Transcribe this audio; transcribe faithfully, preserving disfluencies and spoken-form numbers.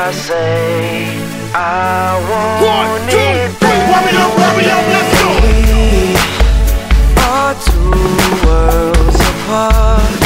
I say I want One, two, it three, warm it up, warm it up, let's go. We are two worlds apart.